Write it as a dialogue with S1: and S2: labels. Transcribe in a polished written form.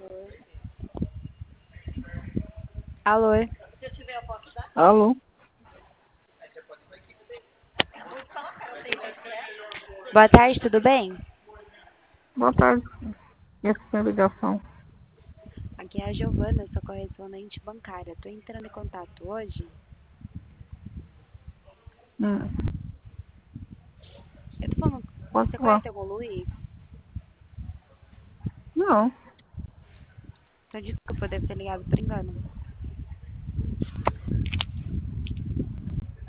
S1: Alô?
S2: Alô?
S1: Boa tarde, tudo bem?
S2: Boa tarde. Essa é a ligação.
S1: Aqui é a Giovana, sua correspondente bancária. Tô entrando em contato hoje.
S2: Hum,
S1: Eu tô falando,
S2: Pode
S1: você
S2: falar.
S1: conhece algum Luiz?
S2: Não.
S1: Então desculpa, deve ter ligado por engano.